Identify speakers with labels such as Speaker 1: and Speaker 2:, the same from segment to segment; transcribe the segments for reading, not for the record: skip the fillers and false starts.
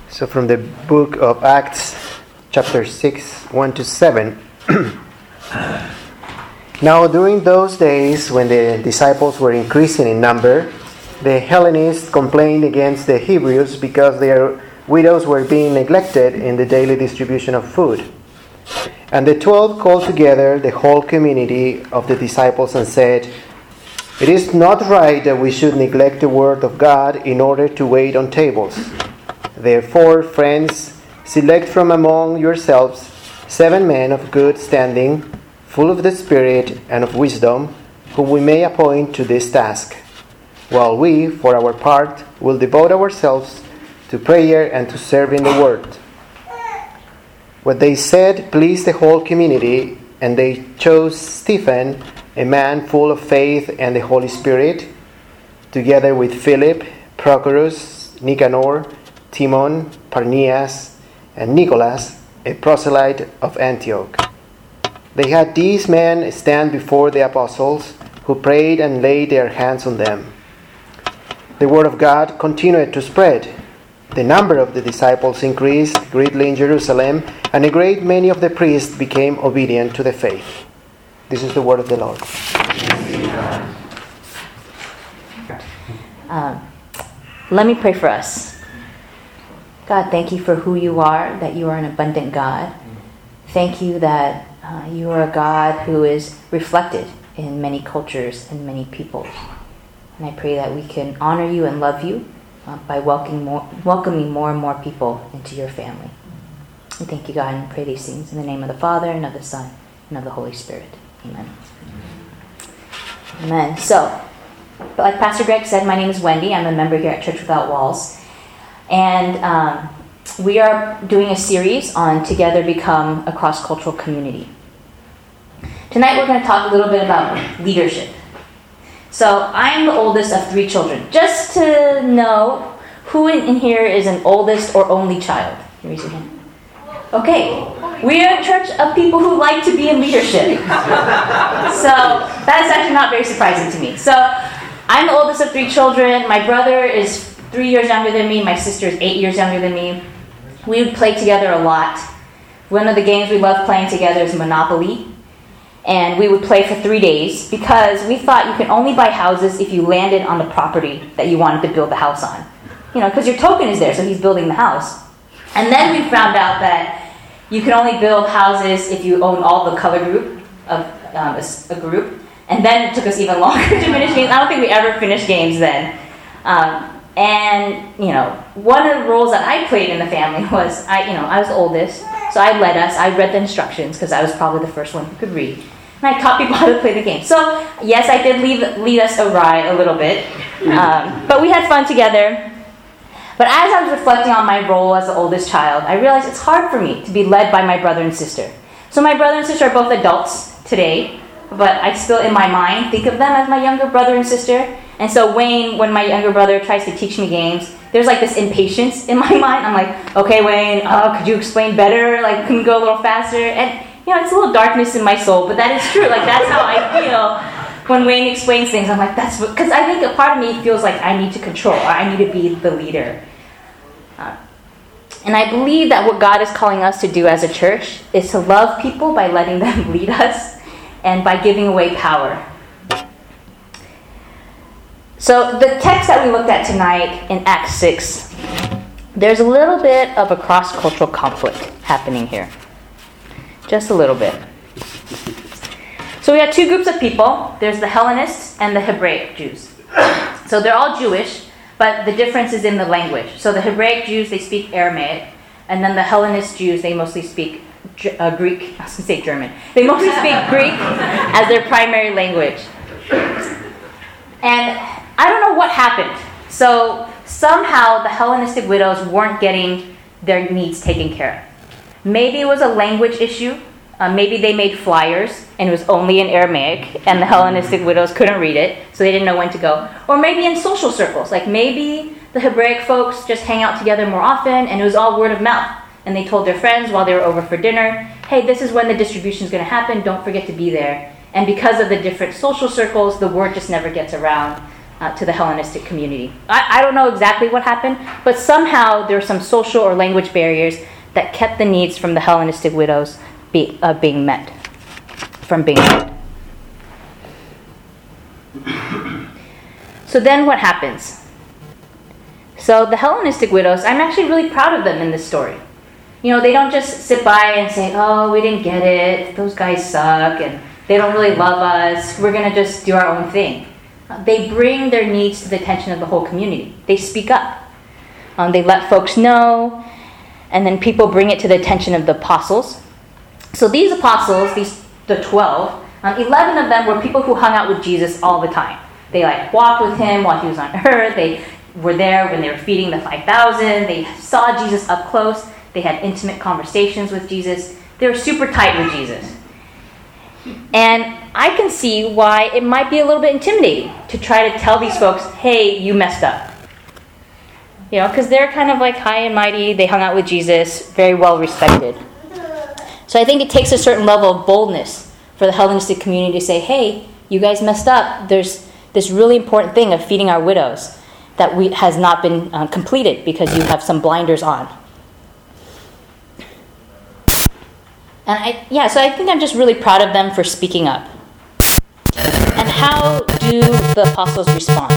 Speaker 1: So from the book of Acts, chapter 6, 1 to 7. Now during those days when the disciples were increasing in number, the Hellenists complained against the Hebrews because their widows were being neglected in the daily distribution of food. And the 12 called together the whole community of the disciples and said, "It is not right that we should neglect the word of God in order to wait on tables. Therefore, friends, select from among yourselves 7 men of good standing, full of the Spirit and of wisdom, whom we may appoint to this task, while we, for our part, will devote ourselves to prayer and to serving the word." What they said pleased the whole community, and they chose Stephen, a man full of faith and the Holy Spirit, together with Philip, Prochorus, Nicanor, Timon, Parnias, and Nicholas, a proselyte of Antioch. They had these men stand before the apostles, who prayed and laid their hands on them. The word of God continued to spread. The number of the disciples increased greatly in Jerusalem, and a great many of the priests became obedient to the faith. This is the word of the Lord.
Speaker 2: Let me pray for us. God, thank you for who you are, that you are an abundant God. Thank you that you are a God who is reflected in many cultures and many peoples. And I pray that we can honor you and love you by welcoming more and more people into your family. And thank you, God, and pray these things in the name of the Father, and of the Son, and of the Holy Spirit. Amen. Amen. So, like Pastor Greg said, my name is Wendy. I'm a member here at Church Without Walls. And we are doing a series on Together Become a Cross-Cultural Community. Tonight we're going to talk a little bit about leadership. So I'm the oldest of 3 children. Just to know, who in here is an oldest or only child? Raise your hand. Okay, we are a church of people who like to be in leadership. So that's actually not very surprising to me. So I'm the oldest of 3 children. My brother is 3 years younger than me. My sister is 8 years younger than me. We would play together a lot. One of the games we loved playing together is Monopoly. And we would play for 3 days because we thought you can only buy houses if you landed on the property that you wanted to build the house on. You know, because your token is there, so he's building the house. And then we found out that you can only build houses if you own all the color group of a group. And then it took us even longer to finish games. I don't think we ever finished games then. And, you know, one of the roles that I played in the family was, I was the oldest, so I led us. I read the instructions because I was probably the first one who could read. And I taught people how to play the game. So, yes, I did lead us awry a little bit. But we had fun together. But as I was reflecting on my role as the oldest child, I realized it's hard for me to be led by my brother and sister. So my brother and sister are both adults today, but I still, in my mind, think of them as my younger brother and sister. And so Wayne, when my younger brother tries to teach me games, there's like this impatience in my mind. I'm like, okay, Wayne, could you explain better? Like, can you go a little faster? And, you know, it's a little darkness in my soul, but that is true. Like, that's how I feel when Wayne explains things. I'm like, that's what, because I think a part of me feels like I need to control, or I need to be the leader. And I believe that what God is calling us to do as a church is to love people by letting them lead us and by giving away power. So the text that we looked at tonight in Acts 6, there's a little bit of a cross-cultural conflict happening here. Just a little bit. So we have 2 groups of people. There's the Hellenists and the Hebraic Jews. So they're all Jewish, but the difference is in the language. So the Hebraic Jews, they speak Aramaic, and then the Hellenist Jews, they mostly speak Greek. I was going to say German. They mostly speak Greek as their primary language. And I don't know what happened. So somehow the Hellenistic widows weren't getting their needs taken care of. Maybe it was a language issue. Maybe they made flyers and it was only in Aramaic and the Hellenistic widows couldn't read it, so they didn't know when to go. Or maybe in social circles. Like maybe the Hebraic folks just hang out together more often and it was all word of mouth. And they told their friends while they were over for dinner, hey, this is when the distribution is going to happen. Don't forget to be there. And because of the different social circles, the word just never gets around to the Hellenistic community. I don't know exactly what happened, but somehow there were some social or language barriers that kept the needs from the Hellenistic widows being met. So then what happens? So the Hellenistic widows, I'm actually really proud of them in this story. They don't just sit by and say, oh, we didn't get it, those guys suck, and they don't really love us, we're going to just do our own thing. They bring their needs to the attention of the whole community. They speak up. They let folks know, and then people bring it to the attention of the apostles. So these apostles, the 12, 11 of them were people who hung out with Jesus all the time. They walked with him while he was on earth. They were there when they were feeding the 5,000. They saw Jesus up close. They had intimate conversations with Jesus. They were super tight with Jesus. And I can see why it might be a little bit intimidating to try to tell these folks, hey, you messed up. Because they're kind of high and mighty. They hung out with Jesus, very well respected. So I think it takes a certain level of boldness for the Hellenistic community to say, hey, you guys messed up. There's this really important thing of feeding our widows that has not been completed because you have some blinders on. And so I think I'm just really proud of them for speaking up. And how do the apostles respond?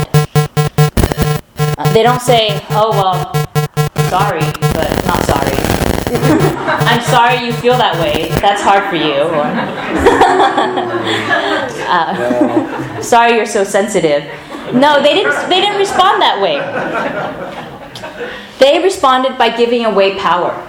Speaker 2: They don't say, oh, well, sorry, but not sorry. I'm sorry you feel that way. That's hard for you. Or, sorry you're so sensitive. No, they didn't respond that way. They responded by giving away power.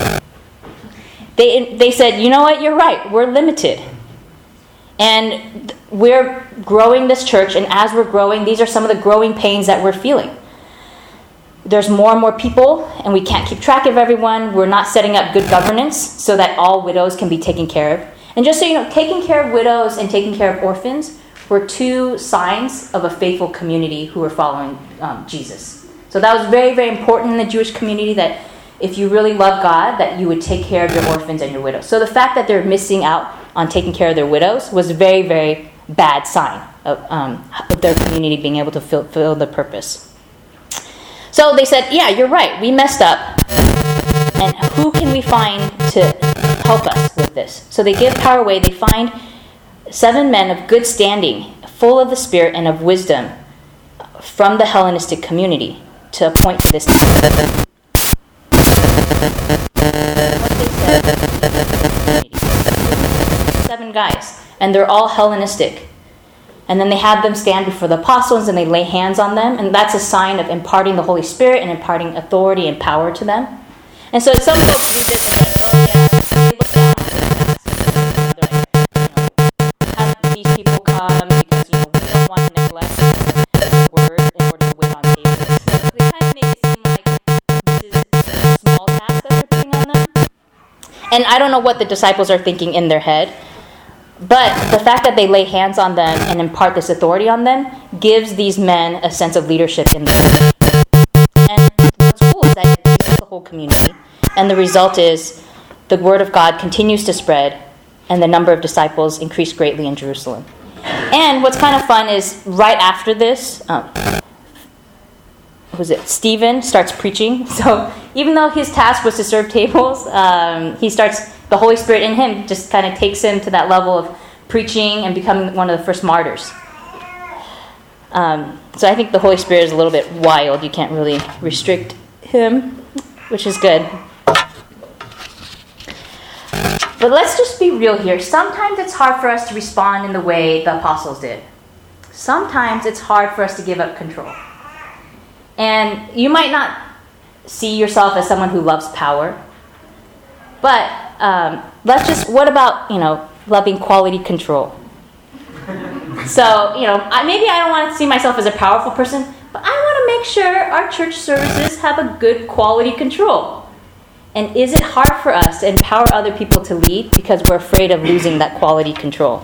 Speaker 2: They said, you know what, you're right, we're limited. And we're growing this church, and as we're growing, these are some of the growing pains that we're feeling. There's more and more people, and we can't keep track of everyone. We're not setting up good governance so that all widows can be taken care of. And just so you know, taking care of widows and taking care of orphans were two signs of a faithful community who were following Jesus. So that was very, very important in the Jewish community, that if you really love God, that you would take care of your orphans and your widows. So the fact that they're missing out on taking care of their widows was a very, very bad sign of their community being able to fulfill the purpose. So they said, yeah, you're right, we messed up. And who can we find to help us with this? So they give power away. They find 7 men of good standing, full of the Spirit and of wisdom, from the Hellenistic community to appoint to this task. What they said, 7 guys, and they're all Hellenistic. And then they had them stand before the apostles and they lay hands on them. And that's a sign of imparting the Holy Spirit and imparting authority and power to them. And so some folks read this and think, oh yeah, they look down on us. How do these people come? Because, we don't want to neglect the word in order to wait on tables. So they kind of make it seem like this is a small task that they're putting on them. And I don't know what the disciples are thinking in their head. But the fact that they lay hands on them and impart this authority on them gives these men a sense of leadership in them. And what's cool is that it teaches the whole community. And the result is the word of God continues to spread, and the number of disciples increased greatly in Jerusalem. And what's kind of fun is right after this, Stephen starts preaching. So even though his task was to serve tables, the Holy Spirit in him just kind of takes him to that level of preaching and becoming one of the first martyrs. So I think the Holy Spirit is a little bit wild. You can't really restrict him, which is good. But let's just be real here. Sometimes it's hard for us to respond in the way the apostles did. Sometimes it's hard for us to give up control. And you might not see yourself as someone who loves power. But what about, loving quality control? So, maybe I don't want to see myself as a powerful person, but I want to make sure our church services have a good quality control. And is it hard for us to empower other people to lead because we're afraid of losing that quality control?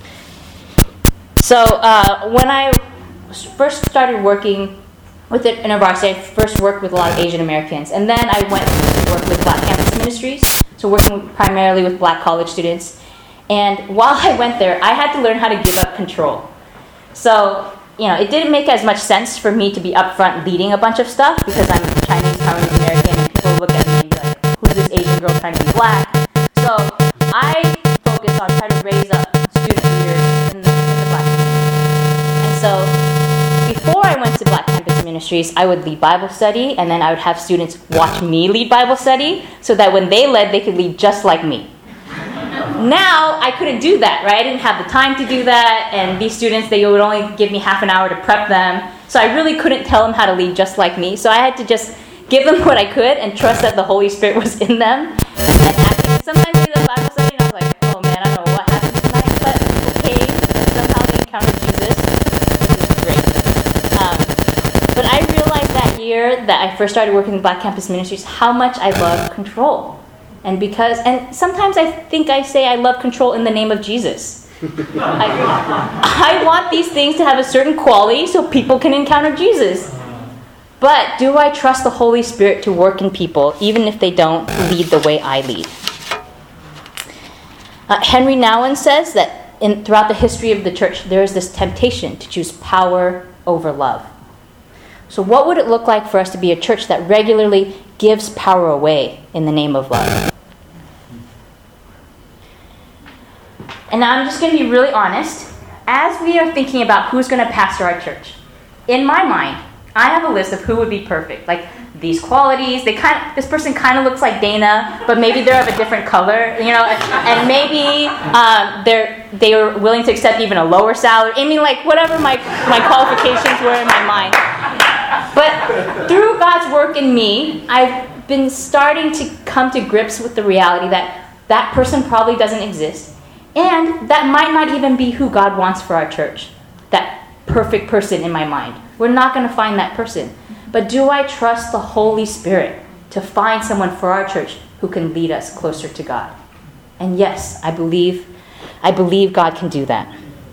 Speaker 2: So when I first started working with the InterVarsity, I first worked with a lot of Asian Americans. And then I went to work with Black Campus Ministries, so working primarily with Black college students. And while I went there, I had to learn how to give up control. So it didn't make as much sense for me to be up front leading a bunch of stuff because I'm Chinese, Taiwanese American, and people look at me and be like, who's this Asian girl trying to be black? So I focused on trying to raise up student leaders in the black community. And so before I went to Black Campus Ministries, I would lead Bible study, and then I would have students watch me lead Bible study so that when they led, they could lead just like me. Now, I couldn't do that, right? I didn't have the time to do that, and these students, they would only give me half an hour to prep them, so I really couldn't tell them how to lead just like me, so I had to just give them what I could and trust that the Holy Spirit was in them. And actually, sometimes they did Bible study, and I was like, oh man, I don't know what happened tonight, but okay, somehow they encountered Jesus, which is great. But I realized that year that I first started working in Black Campus Ministries how much I love control. And sometimes I think I say I love control in the name of Jesus. I want these things to have a certain quality so people can encounter Jesus. But do I trust the Holy Spirit to work in people, even if they don't lead the way I lead? Henry Nouwen says that throughout the history of the church, there is this temptation to choose power over love. So what would it look like for us to be a church that regularly gives power away in the name of love? And now I'm just going to be really honest. As we are thinking about who's going to pastor our church, in my mind, I have a list of who would be perfect. Like these qualities, this person kind of looks like Dana, but maybe they're of a different color, and maybe they are willing to accept even a lower salary. I mean, like whatever my qualifications were in my mind. But through God's work in me, I've been starting to come to grips with the reality that person probably doesn't exist. And that might not even be who God wants for our church. That perfect person in my mind. We're not going to find that person. But do I trust the Holy Spirit to find someone for our church who can lead us closer to God? And yes, I believe God can do that.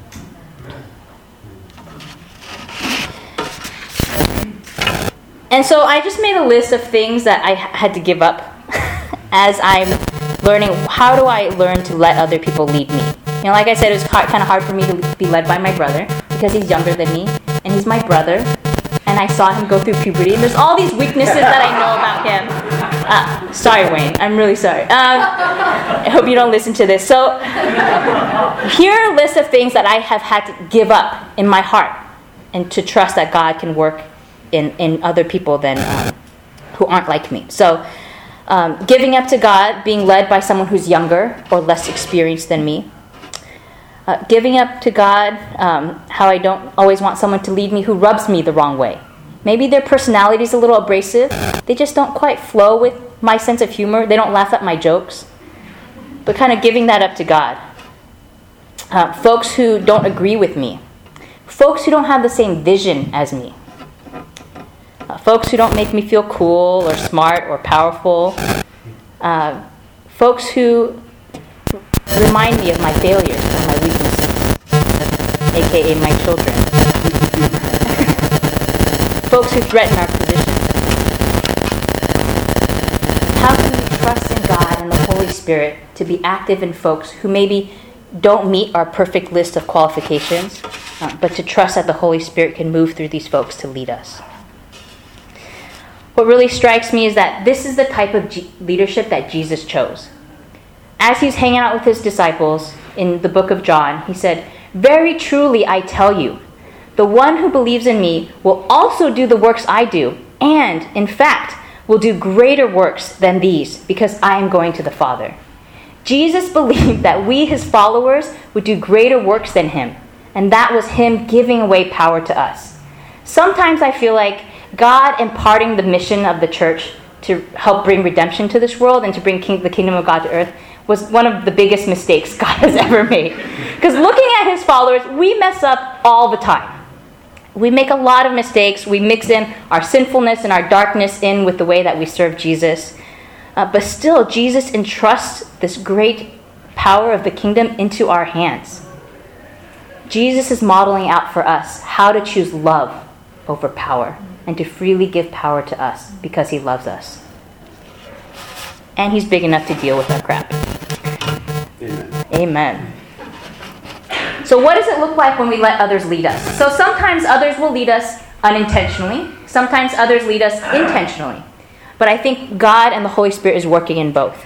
Speaker 2: And so I just made a list of things that I had to give up as I'm learning, how do I learn to let other people lead me? Like I said, it was kind of hard for me to be led by my brother because he's younger than me, and he's my brother, and I saw him go through puberty, and there's all these weaknesses that I know about him. Sorry, Wayne. I'm really sorry. I hope you don't listen to this. So here are a list of things that I have had to give up in my heart and to trust that God can work in other people than who aren't like me. So giving up to God, being led by someone who's younger or less experienced than me. Giving up to God, how I don't always want someone to lead me who rubs me the wrong way. Maybe their personality is a little abrasive. They just don't quite flow with my sense of humor. They don't laugh at my jokes. But kind of giving that up to God. Folks who don't agree with me. Folks who don't have the same vision as me. Folks who don't make me feel cool or smart or powerful. Folks who remind me of my failures and my weaknesses, aka my children. Folks who threaten our position. How can we trust in God and the Holy Spirit to be active in folks who maybe don't meet our perfect list of qualifications, but to trust that the Holy Spirit can move through these folks to lead us? What really strikes me is that this is the type of leadership that Jesus chose. As he's hanging out with his disciples in the book of John, he said, "Very truly I tell you, the one who believes in me will also do the works I do, and, in fact, will do greater works than these, because I am going to the Father." Jesus believed that we, his followers, would do greater works than him, and that was him giving away power to us. Sometimes I feel like God imparting the mission of the church to help bring redemption to this world and to bring the kingdom of God to earth was one of the biggest mistakes God has ever made. Because looking at his followers, we mess up all the time. We make a lot of mistakes. We mix in our sinfulness and our darkness in with the way that we serve Jesus. But still, Jesus entrusts this great power of the kingdom into our hands. Jesus is modeling out for us how to choose love over power and to freely give power to us because he loves us. And he's big enough to deal with our crap.
Speaker 3: Amen.
Speaker 2: Amen. So what does it look like when we let others lead us? So sometimes others will lead us unintentionally. Sometimes others lead us intentionally. But I think God and the Holy Spirit is working in both.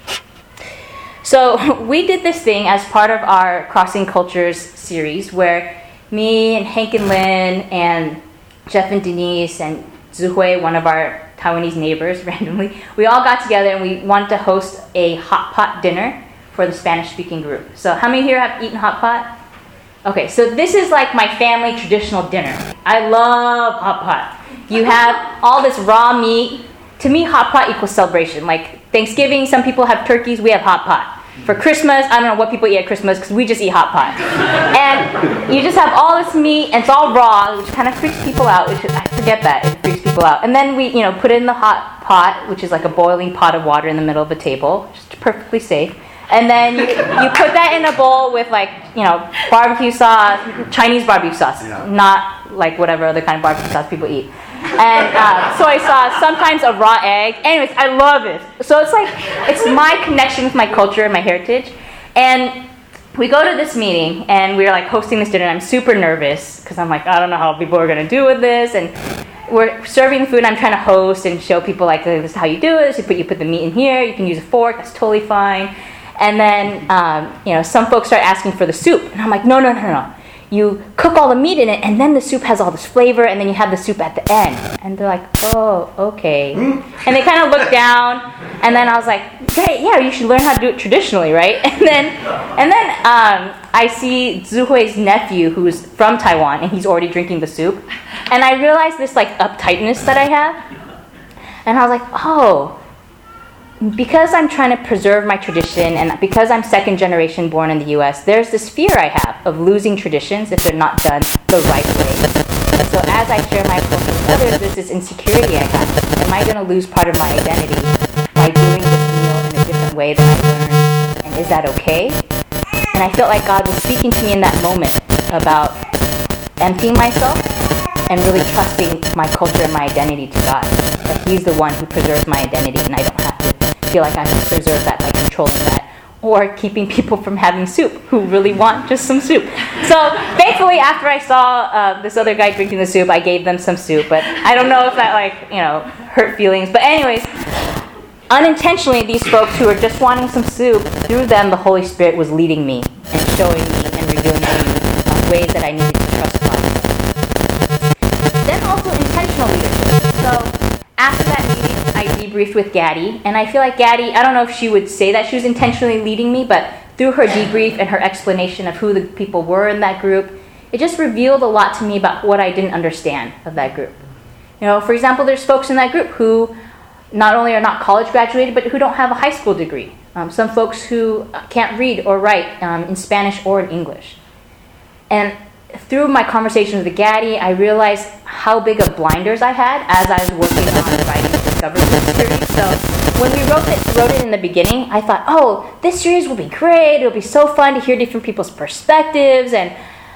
Speaker 2: So we did this thing as part of our Crossing Cultures series where me and Hank and Lynn and Jeff and Denise and Zuhui, one of our Taiwanese neighbors, randomly, we all got together and we wanted to host a hot pot dinner for the Spanish-speaking group. So how many here have eaten hot pot? Okay, so this is like my family traditional dinner. I love hot pot. You have all this raw meat. To me, hot pot equals celebration. Like Thanksgiving, some people have turkeys, we have hot pot. For Christmas, I don't know what people eat at Christmas because we just eat hot pot. And you just have all this meat and it's all raw, which kind of freaks people out. Which I forget that, it freaks people out. And then we, put it in the hot pot, which is like a boiling pot of water in the middle of a table, just perfectly safe. And then you put that in a bowl with barbecue sauce, Chinese barbecue sauce, not like whatever other kind of barbecue sauce people eat. And soy sauce, sometimes a raw egg. Anyways, I love it. So it's my connection with my culture and my heritage. And we go to this meeting and we're like hosting this dinner and I'm super nervous because I'm like, I don't know how people are going to do with this. And we're serving food and I'm trying to host and show people like, this is how you do it. You put the meat in here. You can use a fork. That's totally fine. And then, some folks start asking for the soup. And I'm like, no. You cook all the meat in it, and then the soup has all this flavor, and then you have the soup at the end. And they're like, oh, okay. And they kind of look down, and then I was like, great, yeah, you should learn how to do it traditionally, right? And then I see Zuhui's nephew, who's from Taiwan, and he's already drinking the soup. And I realized this, uptightness that I have. And I was like, oh, because I'm trying to preserve my tradition and because I'm second generation born in the U.S., there's this fear I have of losing traditions if they're not done the right way. So as I share my culture with others, there's this insecurity I have. Am I going to lose part of my identity by doing this meal in a different way than I learned? And is that okay? And I felt like God was speaking to me in that moment about emptying myself and really trusting my culture and my identity to God. That He's the one who preserves my identity and I don't have to feel like I have to preserve that by controlling that or keeping people from having soup who really want just some soup. So thankfully after I saw this other guy drinking the soup, I gave them some soup, but I don't know if that hurt feelings. But anyways, unintentionally these folks who were just wanting some soup, through them the Holy Spirit was leading me and showing me and revealing me ways that I needed to trust God. Then also intentional leadership. So after that meeting, I debriefed with Gaddy, and I feel like Gaddy, I don't know if she would say that she was intentionally leading me, but through her debrief and her explanation of who the people were in that group, it just revealed a lot to me about what I didn't understand of that group. For example, there's folks in that group who not only are not college graduated, but who don't have a high school degree. Some folks who can't read or write in Spanish or in English. And through my conversations with Gaddy, I realized how big of blinders I had as I was working on writing the Discover series. So when we wrote it in the beginning, I thought, oh, this series will be great. It'll be so fun to hear different people's perspectives. And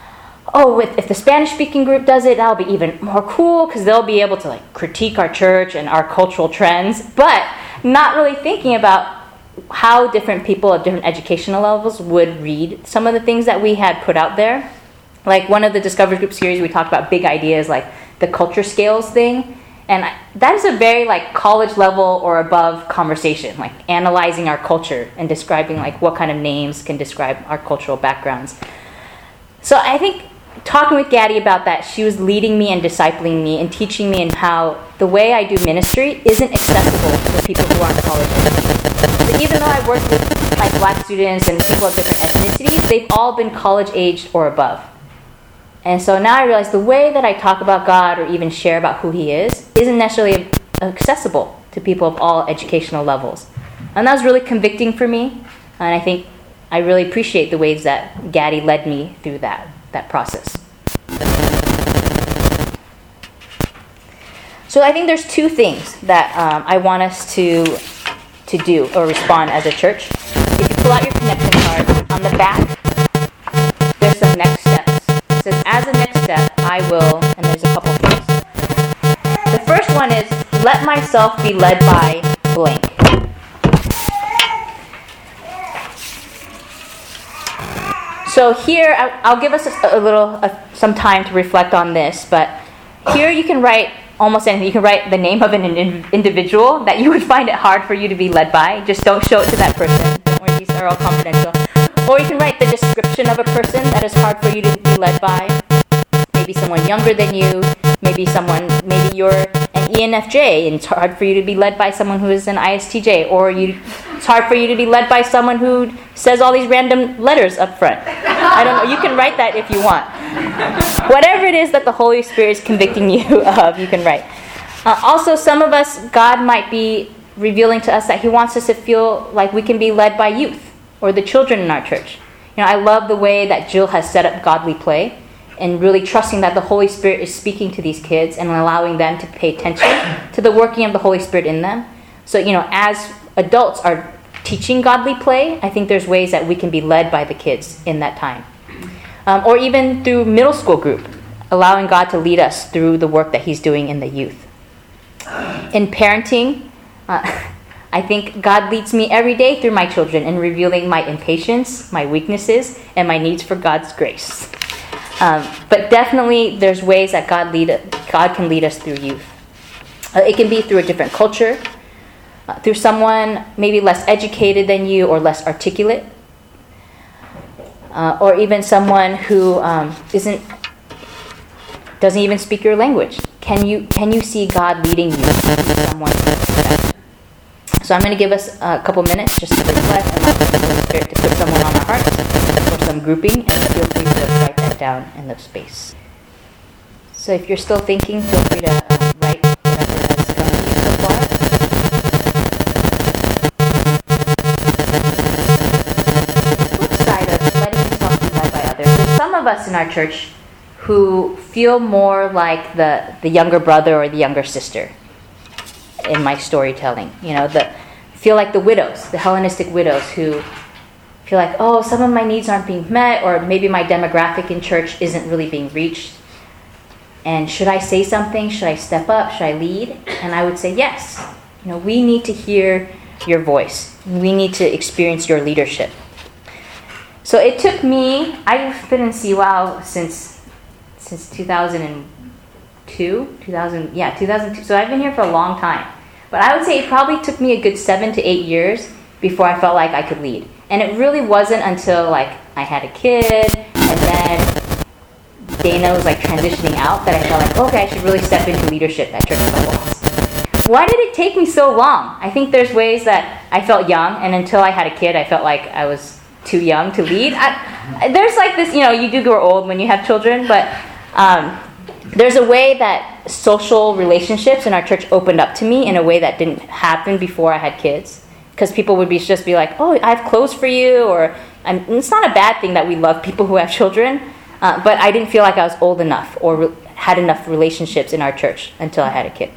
Speaker 2: if the Spanish-speaking group does it, that'll be even more cool because they'll be able to critique our church and our cultural trends. But not really thinking about how different people at different educational levels would read some of the things that we had put out there. Like one of the Discover Group series, we talked about big ideas like the culture scales thing. And that is a very college level or above conversation, analyzing our culture and describing what kind of names can describe our cultural backgrounds. So I think talking with Gaddy about that, she was leading me and discipling me and teaching me in how the way I do ministry isn't accessible for people who aren't college aged. So even though I work with Black students and people of different ethnicities, they've all been college aged or above. And so now I realize the way that I talk about God or even share about who He is isn't necessarily accessible to people of all educational levels. And that was really convicting for me. And I think I really appreciate the ways that Gaddy led me through that process. So I think there's two things that I want us to do or respond as a church. If you pull out your connection card, on the back, there's some next steps. It says, as a next step, I will, and there's a couple things. The first one is, let myself be led by blank. So So here, I'll give us some time to reflect on this, but here you can write almost anything. You can write the name of an individual that you would find it hard for you to be led by. Just don't show it to that person. Don't worry, these are all confidential. Or you can write the description of a person that is hard for you to be led by. Maybe someone younger than you. Maybe you're an ENFJ and it's hard for you to be led by someone who is an ISTJ. Or it's hard for you to be led by someone who says all these random letters up front. I don't know. You can write that if you want. Whatever it is that the Holy Spirit is convicting you of, you can write. Also, some of us, God might be revealing to us that He wants us to feel like we can be led by youth or the children in our church. I love the way that Jill has set up Godly Play and really trusting that the Holy Spirit is speaking to these kids and allowing them to pay attention to the working of the Holy Spirit in them. So, as adults are teaching Godly Play, I think there's ways that we can be led by the kids in that time. Or even through middle school group, allowing God to lead us through the work that He's doing in the youth. In parenting, I think God leads me every day through my children in revealing my impatience, my weaknesses, and my needs for God's grace. But definitely there's ways that God can lead us through youth. It can be through a different culture, through someone maybe less educated than you or less articulate, or even someone who doesn't even speak your language. Can you see God leading you to someone like that? So I'm going to give us a couple minutes just to reflect and ask the Holy Spirit to put someone on our hearts for some grouping, and feel free to write that down in the space. So if you're still thinking, feel free to write whatever has come to you so far. The flip side of letting yourself be led by others. There's some of us in our church who feel more like the younger brother or the younger sister in my storytelling. Feel like the widows, the Hellenistic widows who feel like, oh, some of my needs aren't being met, or maybe my demographic in church isn't really being reached. And should I say something? Should I step up? Should I lead? And I would say yes. We need to hear your voice. We need to experience your leadership. So it took me, I've been in CWOW since 2002. So I've been here for a long time. But I would say it probably took me a good 7 to 8 years before I felt like I could lead. And it really wasn't until I had a kid and then Dana was transitioning out that I felt like, okay, I should really step into leadership at Church Without Walls. Why did it take me so long? I think there's ways that I felt young, and until I had a kid, I felt like I was too young to lead. There's this, you do grow old when you have children, but there's a way that social relationships in our church opened up to me in a way that didn't happen before I had kids. Because people would just be like, oh, I have clothes for you, or it's not a bad thing that we love people who have children, but I didn't feel like I was old enough or had enough relationships in our church until I had a kid.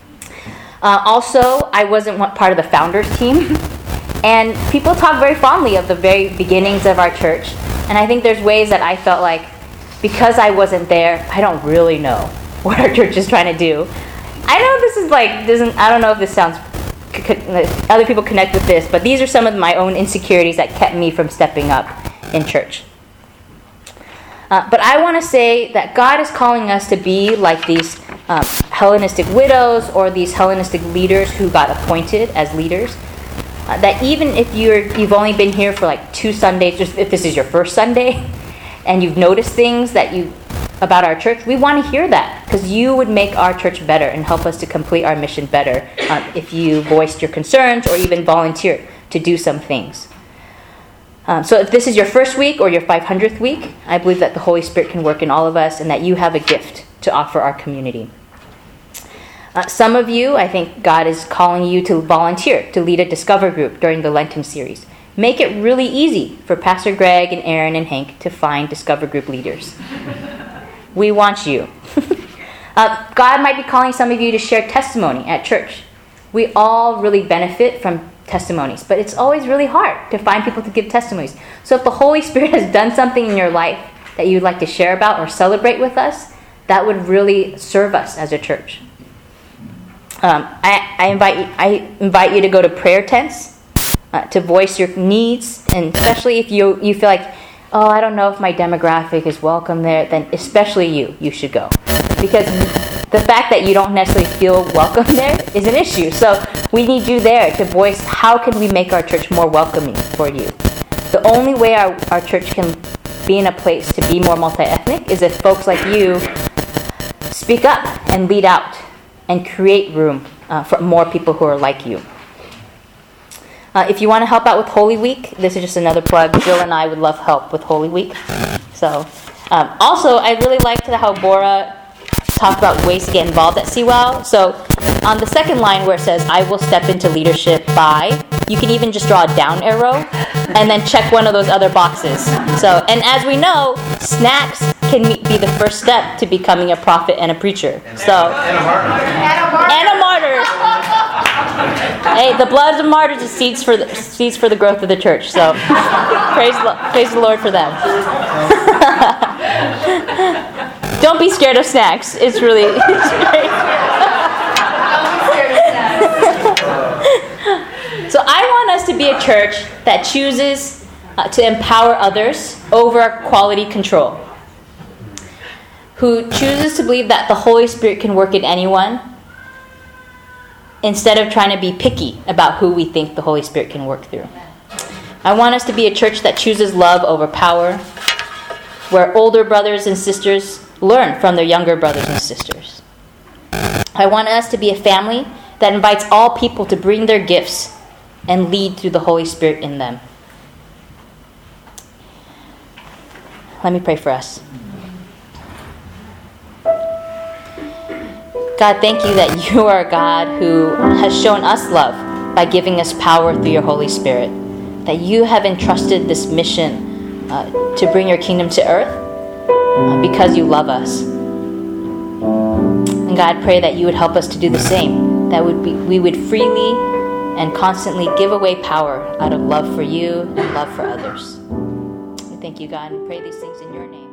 Speaker 2: Also, I wasn't part of the founders team, and people talk very fondly of the very beginnings of our church, and I think there's ways that I felt like, because I wasn't there, I don't really know what our church is trying to do. I know this is I don't know if this sounds, other people connect with this, but these are some of my own insecurities that kept me from stepping up in church. But I want to say that God is calling us to be like these Hellenistic widows or these Hellenistic leaders who got appointed as leaders. That even if you've only been here for 2 Sundays, just if this is your first Sunday, and you've noticed things about our church, we want to hear that, because you would make our church better and help us to complete our mission better if you voiced your concerns or even volunteered to do some things. So if this is your first week or your 500th week, I believe that the Holy Spirit can work in all of us and that you have a gift to offer our community. Some of you, I think God is calling you to volunteer to lead a Discover group during the Lenten series. Make it really easy for Pastor Greg and Aaron and Hank to find Discover group leaders. We want you. God might be calling some of you to share testimony at church. We all really benefit from testimonies, but it's always really hard to find people to give testimonies. So if the Holy Spirit has done something in your life that you'd like to share about or celebrate with us, that would really serve us as a church. I invite you to go to prayer tents to voice your needs, and especially if you feel like oh, I don't know if my demographic is welcome there, then especially you should go. Because the fact that you don't necessarily feel welcome there is an issue. So we need you there to voice how can we make our church more welcoming for you. The only way our church can be in a place to be more multi-ethnic is if folks like you speak up and lead out and create room for more people who are like you. If you want to help out with Holy Week, this is just another plug. Jill and I would love help with Holy Week. So, also, I really liked how Bora talked about ways to get involved at CWOW. So, on the second line where it says, I will step into leadership by, you can even just draw a down arrow and then check one of those other boxes. So, and as we know, snacks can be the first step to becoming a prophet and a preacher. And a martyr. Hey, the blood of martyrs is seeds for the growth of the church. So praise the Lord for them. Don't be scared of snacks. It's really great. So I want us to be a church that chooses to empower others over quality control. Who chooses to believe that the Holy Spirit can work in anyone, instead of trying to be picky about who we think the Holy Spirit can work through. I want us to be a church that chooses love over power, where older brothers and sisters learn from their younger brothers and sisters. I want us to be a family that invites all people to bring their gifts and lead through the Holy Spirit in them. Let me pray for us. God, thank you that you are a God who has shown us love by giving us power through your Holy Spirit. That you have entrusted this mission to bring your kingdom to earth because you love us. And God, I pray that you would help us to do the same. That we would freely and constantly give away power out of love for you and love for others. We thank you, God, and pray these things in your name.